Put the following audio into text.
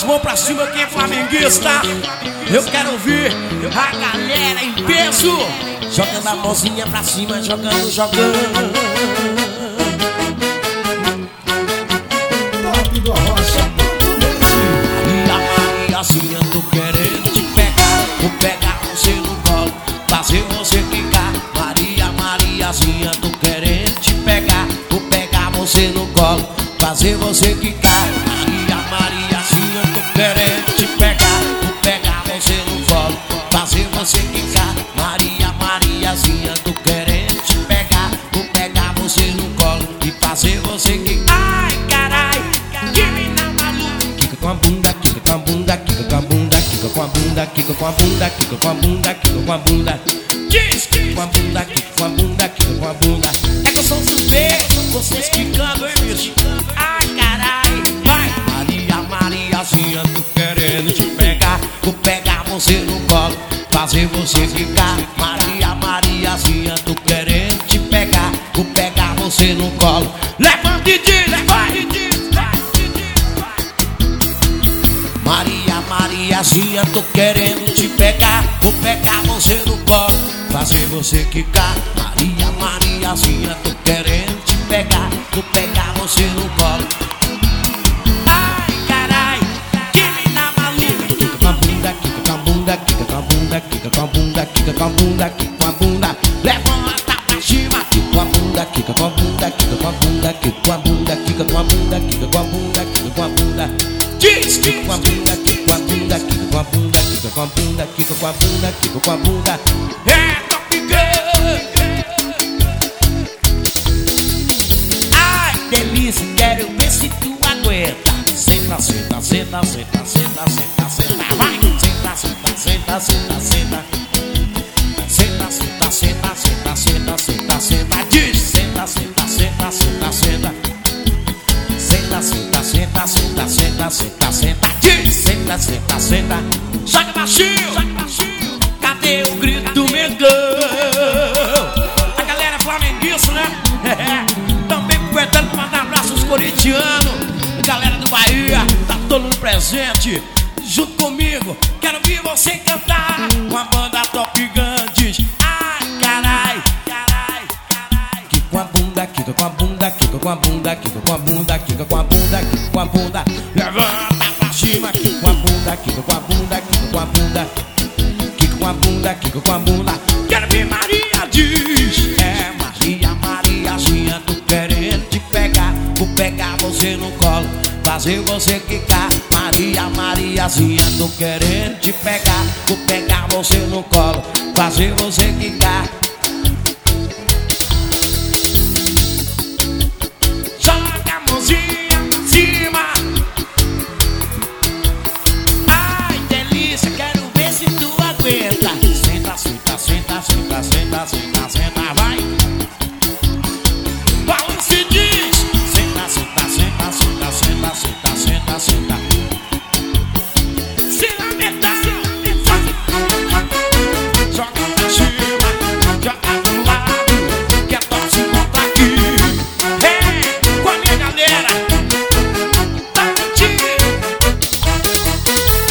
mão pra cima quem é flamenguista. Eu quero ouvir a galera em peso jogando a mãozinha pra cima, jogando, jogando. Top do Arrocha. Mariazinha, tô querendo te pegar. Vou pegar você no colo, fazer você quicar. Mariazinha, tô querendo te pegar. Vou pegar você no colo, fazer você quicar. Mariazinha, tô querendo te pegar. Vou pegar você no colo, fazer você quicar. Mariazinha, tô querendo te pegar. Vou pegar você no colo e fazer você quicar. Ai, carai, que mina maluca. Quica com a bunda, quica com a bunda, quica com a bunda, quica com a bunda, quica com a bunda, quica com a bunda, quica com a bunda. Diz que com a bunda, quica com a bunda, quica com a bunda. É que eu sou suspeito, vocês quicando, hein, bicho? Ai, carai, vai. Mariazinha, tô querendo te pegar. Vou pegar você no colo, fazer você ficar. Mariazinha, tô querendo te pegar. Vou pegar você no colo. Levanta e diz, levanta e diz. Mariazinha, tô querendo te pegar. Vou pegar você no colo, fazer você quicar. Mariazinha, tô querendo te pegar. Vou pegar você no colo. Ai, carai, que mina maluca. Quica com a bunda, quica com a bunda, quica com a bunda, quica com a bunda, quica com a bunda, quica com a bunda. Levanta pra cima, quica com a bunda, quica com a bunda, quica com a bunda, quica com a bunda, quica com a bunda, quica com a bunda, quica com a bunda. Diz que com a bunda, quica com a bunda, quica com a bunda, quica com a bunda, quica com a bunda, quica com a bunda. É Top Gun. Ai, delícia, quero ver se tu aguenta. Senta, senta, senta, senta, senta, senta, senta. Vai, senta, senta, senta, senta, senta. Senta, senta, senta, senta, senta, senta, senta. Diz, senta, senta, senta, senta, senta. Senta, senta, senta, senta, senta, senta, senta. Diz, senta, senta, senta. Joga baixinho, joga baixinho. Cadê o grito do Mengão? A galera flamenguista, né? Também aproveitando pra mandar abraço aos corintianos. A galera do Bahia, tá todo mundo presente. Junto comigo, quero ouvir você cantar. Com a banda Top Gun diz, ai, carai, carai, carai. Quica com a bunda, quica com a bunda, quica com a bunda, quica com a bunda, quica com a bunda, quica com a bunda. Levanta pra cima, quica com a bunda, quica com a bunda, quica com a bunda. Quica com a bunda, quica com a bunda. Quero ver Maria diz, é Mariazinha, tô querendo te pegar. Vou pegar você no colo, fazer você quicar. Mariazinha, tô querendo te pegar. Vou pegar você no colo, fazer você quicar.